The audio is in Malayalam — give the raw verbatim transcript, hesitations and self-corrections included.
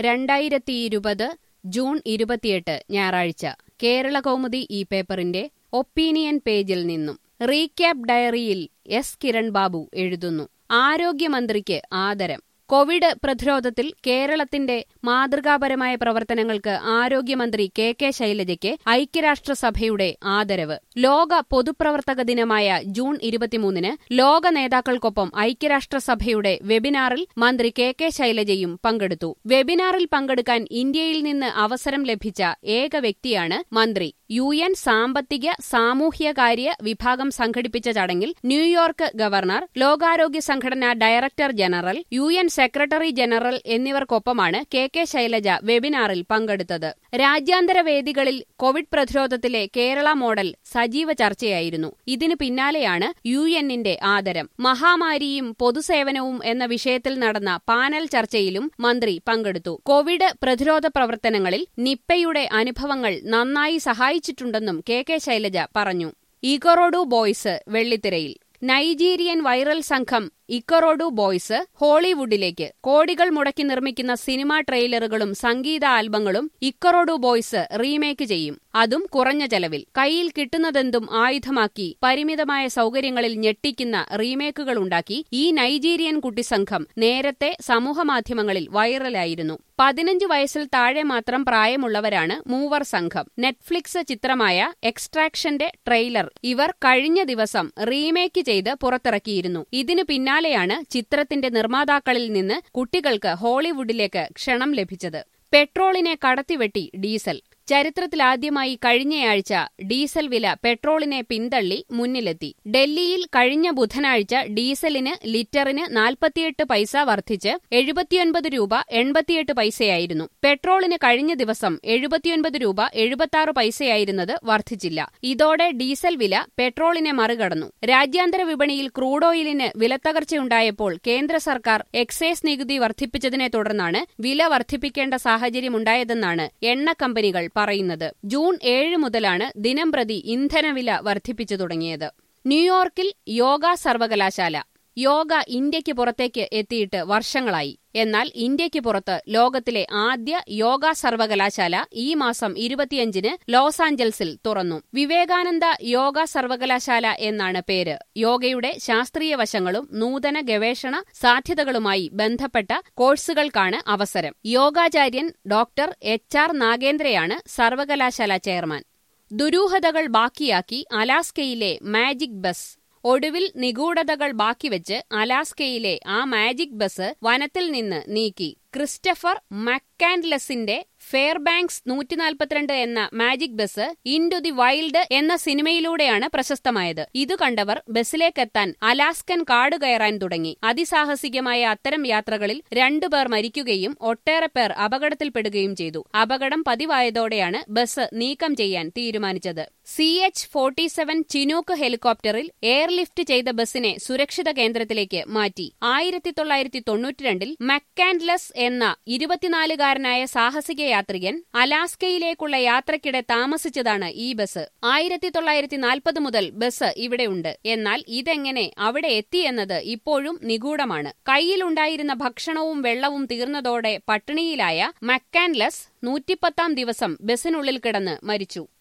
രണ്ടായിരത്തിയിരുപത് ജൂൺ ഇരുപത്തിയെട്ട് ഞായറാഴ്ച കേരളകൗമുദി ഈ പേപ്പറിന്റെ ഒപ്പീനിയൻ പേജിൽ നിന്നും റീക്യാപ്പ് ഡയറിയിൽ എസ് കിരൺ ബാബു എഴുതുന്നു. ആരോഗ്യമന്ത്രിക്ക് ആദരം. കോവിഡ് പ്രതിരോധത്തിൽ കേരളത്തിന്റെ മാതൃകാപരമായ പ്രവർത്തനങ്ങൾക്ക് ആരോഗ്യമന്ത്രി കെ കെ ശൈലജയ്ക്ക് ഐക്യരാഷ്ട്രസഭയുടെ ആദരവ്. ലോക പൊതുപ്രവർത്തക ദിനമായ ജൂൺ ഇരുപത്തിമൂന്നിന് ലോക നേതാക്കൾക്കൊപ്പം ഐക്യരാഷ്ട്രസഭയുടെ വെബിനാറിൽ മന്ത്രി കെ കെ ശൈലജയും പങ്കെടുത്തു. വെബിനാറിൽ പങ്കെടുക്കാൻ ഇന്ത്യയിൽ നിന്ന് അവസരം ലഭിച്ച ഏക വ്യക്തിയാണ് മന്ത്രി. യു എൻ സാമ്പത്തിക സാമൂഹ്യകാര്യ വിഭാഗം സംഘടിപ്പിച്ച ചടങ്ങിൽ ന്യൂയോർക്ക് ഗവർണർ, ലോകാരോഗ്യ സംഘടന director general, U N secretary general എന്നിവർക്കൊപ്പമാണ് കെ കെ ശൈലജ വെബിനാറിൽ പങ്കെടുത്തത്. രാജ്യാന്തര വേദികളിൽ കോവിഡ് പ്രതിരോധത്തിലെ കേരള മോഡൽ സജീവ ചർച്ചയായിരുന്നു. ഇതിനു പിന്നാലെയാണ് യു എന്നിന്റെ ആദരം. മഹാമാരിയും പൊതുസേവനവും എന്ന വിഷയത്തിൽ നടന്ന പാനൽ ചർച്ചയിലും മന്ത്രി പങ്കെടുത്തു. കോവിഡ് പ്രതിരോധ പ്രവർത്തനങ്ങളിൽ നിപ്പയുടെ അനുഭവങ്ങൾ നന്നായി സഹായിച്ചിട്ടുണ്ടെന്നും കെ കെ ശൈലജ പറഞ്ഞു. ഇക്കറോഡു ബോയ്സ് വെള്ളിത്തിരയിൽ. നൈജീരിയൻ വൈറൽ സംഘം ഇക്കറോഡു ബോയ്സ് ഹോളിവുഡിലേക്ക്. കോടികൾ മുടക്കി നിർമ്മിക്കുന്ന സിനിമാ ട്രെയിലറുകളും സംഗീത ആൽബങ്ങളും ഇക്കറോഡു ബോയ്സ് റീമേക്ക് ചെയ്യും. അതും കുറഞ്ഞ ചെലവിൽ. കയ്യിൽ കിട്ടുന്നതെന്തും ആയുധമാക്കി പരിമിതമായ സൗകര്യങ്ങളിൽ ഞെട്ടിക്കുന്ന റീമേക്കുകളുണ്ടാക്കി ഈ നൈജീരിയൻ കുട്ടിസംഘം നേരത്തെ സമൂഹമാധ്യമങ്ങളിൽ വൈറലായിരുന്നു. പതിനഞ്ച് വയസ്സിൽ താഴെ മാത്രം പ്രായമുള്ളവരാണ് മൂവർ സംഘം. നെറ്റ്ഫ്ലിക്സ് ചിത്രമായ എക്സ്ട്രാക്ഷന്റെ ട്രെയിലർ ഇവർ കഴിഞ്ഞ ദിവസം റീമേക്ക് ചെയ്ത് പുറത്തിറക്കിയിരുന്നു. ഇതിനു പിന്നാലെയാണ് ചിത്രത്തിന്റെ നിർമ്മാതാക്കളിൽ നിന്ന് കുട്ടികൾക്ക് ഹോളിവുഡിലേക്ക് ക്ഷണം ലഭിച്ചത്. പെട്രോളിനെ കടത്തിവെട്ടി ഡീസൽ. ചരിത്രത്തിലാദ്യമായി കഴിഞ്ഞയാഴ്ച ഡീസൽ വില പെട്രോളിനെ പിന്തള്ളി മുന്നിലെത്തി. ഡൽഹിയിൽ കഴിഞ്ഞ ബുധനാഴ്ച ഡീസലിന് ലിറ്ററിന് നാൽപ്പത്തിയെട്ട് പൈസ വർദ്ധിച്ച് എഴുപത്തിയൊൻപത് രൂപ എൺപത്തിയെട്ട് പൈസയായിരുന്നു. പെട്രോളിന് കഴിഞ്ഞ ദിവസം എഴുപത്തിയൊൻപത് രൂപ എഴുപത്തിയാറ് പൈസയായിരുന്നത് വർദ്ധിച്ചില്ല. ഇതോടെ ഡീസൽ വില പെട്രോളിനെ മറികടന്നു. രാജ്യാന്തര വിപണിയിൽ ക്രൂഡ് ഓയിലിന് വിലത്തകർച്ചയുണ്ടായപ്പോൾ കേന്ദ്ര സർക്കാർ എക്സൈസ് നികുതി വർദ്ധിപ്പിച്ചതിനെ തുടർന്നാണ് വില വർദ്ധിപ്പിക്കേണ്ട സാഹചര്യമുണ്ടായതെന്നാണ് എണ്ണ കമ്പനികൾ പറയുന്നത്. ജൂൺ ഏഴ് മുതലാണ് ദിനംപ്രതി ഇന്ധനവില വർദ്ധിപ്പിച്ചു തുടങ്ങിയത്. ന്യൂയോർക്കിൽ യോഗ സർവകലാശാല. യോഗ ഇന്ത്യയ്ക്ക് പുറത്തേക്ക് എത്തിയിട്ട് വർഷങ്ങളായി. എന്നാൽ ഇന്ത്യയ്ക്ക് പുറത്ത് ലോകത്തിലെ ആദ്യ യോഗ സർവകലാശാല ഈ മാസം ഇരുപത്തിയഞ്ചിന് ലോസ് ആഞ്ചൽസിൽ തുറന്നു. വിവേകാനന്ദ യോഗ സർവകലാശാല എന്നാണ് പേര്. യോഗയുടെ ശാസ്ത്രീയ വശങ്ങളും നൂതന ഗവേഷണ സാധ്യതകളുമായി ബന്ധപ്പെട്ട കോഴ്സുകൾക്കാണ് അവസരം. യോഗാചാര്യൻ ഡോക്ടർ എച്ച് ആർ നാഗേന്ദ്രയാണ് സർവകലാശാല ചെയർമാൻ. ദുരൂഹതകൾ ബാക്കിയാക്കി അലാസ്കയിലെ മാജിക് ബസ്. ഒടുവിൽ നിഗൂഢതകൾ ബാക്കിവെച്ച് അലാസ്കയിലെ ആ മാജിക് ബസ് വനത്തിൽ നിന്ന് നീക്കി. ക്രിസ്റ്റഫർ മക്കാൻഡ്ലസിന്റെ ഫെയർബാങ്ക്സ് നൂറ്റി നാൽപ്പത്തിരണ്ട് എന്ന Magic Bus Into the Wild എന്ന സിനിമയിലൂടെയാണ് പ്രശസ്തമായത്. ഇതു കണ്ടവർ ബസ്സിലേക്കെത്താൻ അലാസ്കൻ കാട് കയറാൻ തുടങ്ങി. അതിസാഹസികമായ അത്തരം യാത്രകളിൽ രണ്ടുപേർ മരിക്കുകയും ഒട്ടേറെ പേർ അപകടത്തിൽപ്പെടുകയും ചെയ്തു. അപകടം പതിവായതോടെയാണ് ബസ് നീക്കം ചെയ്യാൻ തീരുമാനിച്ചത്. C H forty seven Chinook ഹെലികോപ്റ്ററിൽ എയർലിഫ്റ്റ് ചെയ്ത ബസിനെ സുരക്ഷിത കേന്ദ്രത്തിലേക്ക് മാറ്റി. ആയിരത്തി തൊള്ളായിരത്തി തൊണ്ണൂറ്റിരണ്ടിൽ മക്കാൻഡ്ലസ് എന്ന ഇരുപത്തിനാലുകാരനായ സാഹസിക യാത്രികൻ അലാസ്കയിലേക്കുള്ള യാത്രയ്ക്കിടെ താമസിച്ചതാണ് ഈ ബസ്. ആയിരത്തി തൊള്ളായിരത്തി നാൽപ്പത് മുതൽ ബസ് ഇവിടെയുണ്ട്. എന്നാൽ ഇതെങ്ങനെ അവിടെ എത്തിയെന്നത് ഇപ്പോഴും നിഗൂഢമാണ്. കയ്യിലുണ്ടായിരുന്ന ഭക്ഷണവും വെള്ളവും തീർന്നതോടെ പട്ടിണിയിലായ മക്കാൻഡ്ലസ് നൂറ്റിപ്പത്താം ദിവസം ബസിനുള്ളിൽ കിടന്ന് മരിച്ചു.